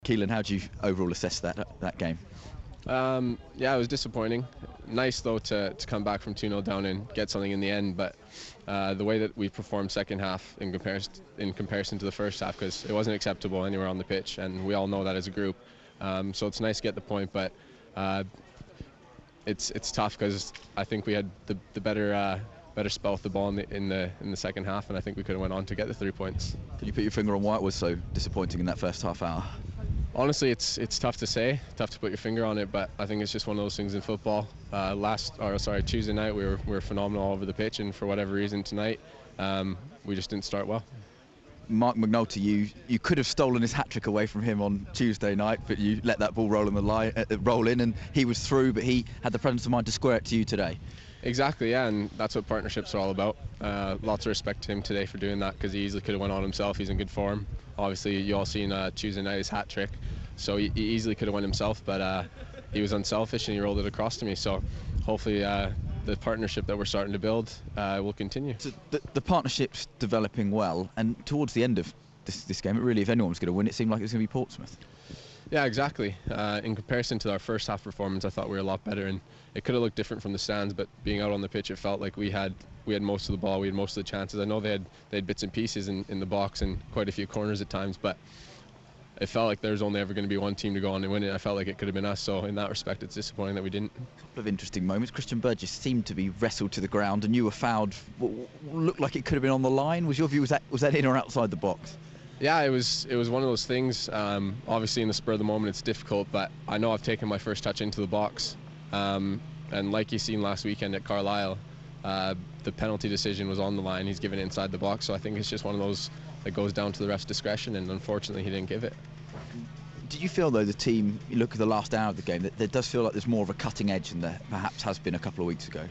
Keelan, how do you overall assess that game? Yeah, it was disappointing. Nice though to come back from 2-0 down and get something in the end, but the way that we performed second half in comparison to the first half, because it wasn't acceptable anywhere on the pitch, and we all know that as a group. So it's nice to get the point, but it's tough because I think we had the better spell with the ball in the second half, and I think we could have went on to get the 3 points. Can you put your finger on why it was so disappointing in that first half hour? Honestly, it's tough to say, tough to put your finger on it, but I think it's just one of those things in football. Tuesday night we were phenomenal all over the pitch, and for whatever reason tonight we just didn't start well. Mark McNulty, you could have stolen his hat-trick away from him on Tuesday night, but you let that ball roll in, and he was through, but he had the presence of mind to square it to you today. Exactly, yeah, and that's what partnerships are all about. Lots of respect to him today for doing that, because he easily could have went on himself. He's in good form. Obviously, you all seen Tuesday night his hat trick, so he easily could have won himself, but he was unselfish and he rolled it across to me. So hopefully the partnership that we're starting to build will continue. So the partnership's developing well, and towards the end of this game, if anyone was going to win, it seemed like it was going to be Portsmouth. Yeah, exactly. In comparison to our first half performance, I thought we were a lot better, and it could have looked different from the stands, but being out on the pitch, it felt like we had most of the ball, we had most of the chances. I know they had bits and pieces in the box and quite a few corners at times, but it felt like there was only ever going to be one team to go on and win it. I felt like it could have been us, so in that respect, it's disappointing that we didn't. A couple of interesting moments. Christian Burgess seemed to be wrestled to the ground, and you were fouled. Looked like it could have been on the line. Was your view, was that in or outside the box? Yeah, it was one of those things. Obviously, in the spur of the moment, it's difficult, but I know I've taken my first touch into the box. And like you've seen last weekend at Carlisle, the penalty decision was on the line. He's given it inside the box, so I think it's just one of those that goes down to the ref's discretion, and unfortunately, he didn't give it. Do you feel, though, the team, you look at the last hour of the game, that there does feel like there's more of a cutting edge than there perhaps has been a couple of weeks ago?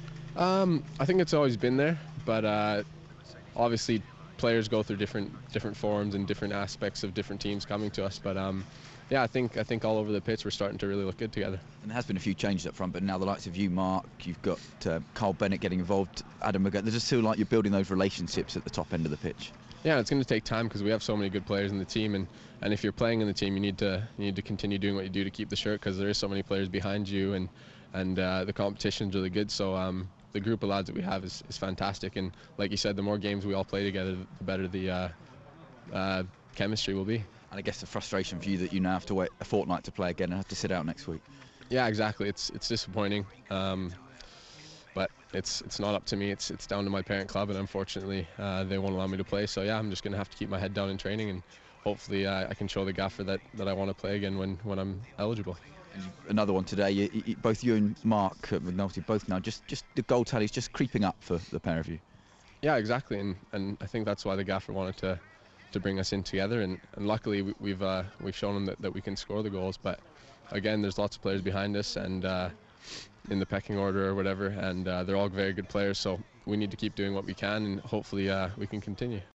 I think it's always been there, but obviously players go through different forms and different aspects of different teams coming to us, but yeah, I think all over the pitch we're starting to really look good together. And there has been a few changes up front, but now the likes of you, Mark, you've got Carl Bennett getting involved, Adam McGregor. They just feel like you're building those relationships at the top end of the pitch. Yeah, it's going to take time because we have so many good players in the team, and if you're playing in the team, you need to continue doing what you do to keep the shirt, because there is so many players behind you, and the competition's really good. So the group of lads that we have is fantastic, and like you said, the more games we all play together, the better the chemistry will be. And I guess the frustration for you that you now have to wait a fortnight to play again and have to sit out next week. Yeah, exactly. It's disappointing, but it's not up to me. It's down to my parent club, and unfortunately they won't allow me to play. So yeah, I'm just going to have to keep my head down in training, and hopefully I can show the gaffer that I want to play again when I'm eligible. Another one today. Both you and Mark McNulty both now just the goal tally's just creeping up for the pair of you. Yeah, exactly, and I think that's why the gaffer wanted to bring us in together, and luckily we've shown them that we can score the goals. But again, there's lots of players behind us, and in the pecking order or whatever, and they're all very good players, so we need to keep doing what we can, and hopefully we can continue.